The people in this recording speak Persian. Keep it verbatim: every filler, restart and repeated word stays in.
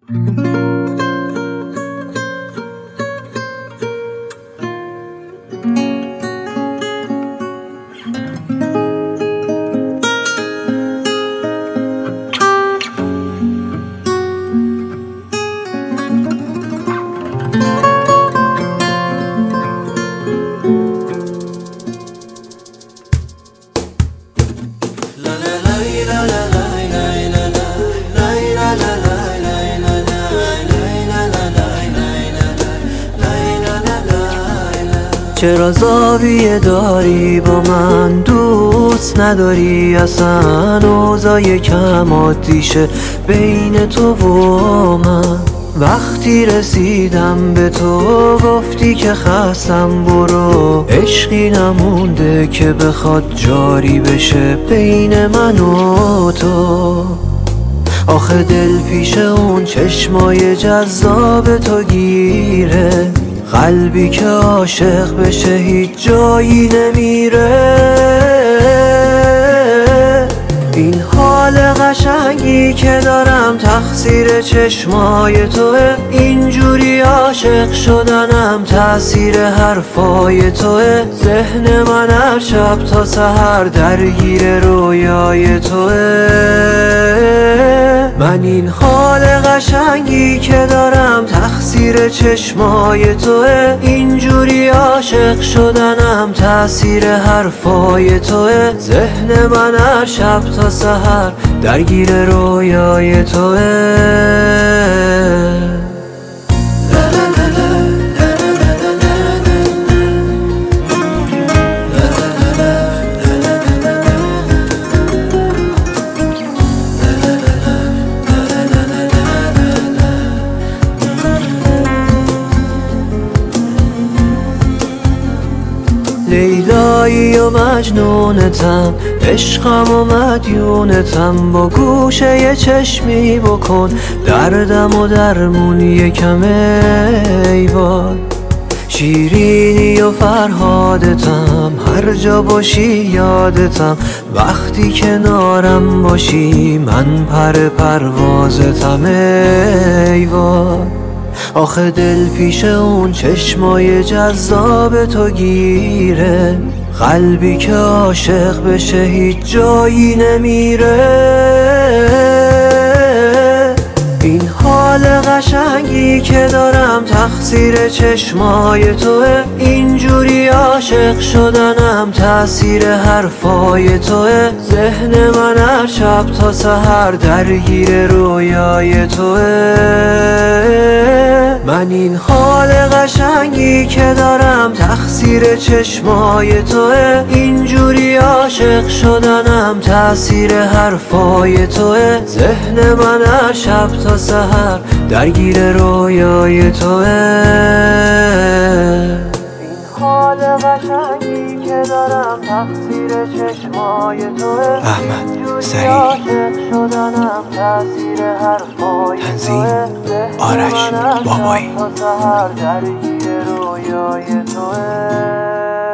چرا زاویه داری با من، دوست نداری اصلا، اوضاع یکم عادیشه بین تو و من. وقتی رسیدم به تو گفتی که خستم برو، عشقی نمونده که بخواد جاری بشه بین من و تو. آخه دل پیش اون چشمای جذاب تو گیره، قلبی که عاشق بشه هیچ جایی نمیره. این حال قشنگی که دارم تقصیر چشمای توه، اینجوری عاشق شدنم تأثیر حرفای توه. ذهن من هر شب تا سحر درگیر رویای توه. من این حال قشنگی که دارم تقصیر چشمای توه، اینجوری عاشق شدنم تأثیر حرفای توه. ذهن من هر شب تا سحر درگیر رویای توه. لیلایی و مجنونتم، عشقم و مدیونتم، با گوشه یه چشمی بکن دردم و درمون یکم ای وای. شیرینی و فرهادتم، هر جا باشی یادتم، وقتی کنارم باشی من پر پروازتم ای وای. آخه دل پیش اون چشمای جذاب تو گیره، قلبی که عاشق بشه هیچ جایی نمیره. این حال قشنگی که دارم تقصیر چشمای توه، اینجوری عاشق شدنم تأثیر حرفای توه. ذهن من هر شب تا سحر درگیر رویای توه. من این حال قشنگی که دارم تقصیر چشمای توه، اینجوری عاشق شدنم تأثیر حرفای توه. ذهن من هر شب تا سحر درگیر رویای توه. این حال قشنگی که دارم تقصیر چشمای توه، احمد سعید، تنظیم آرش بابایی.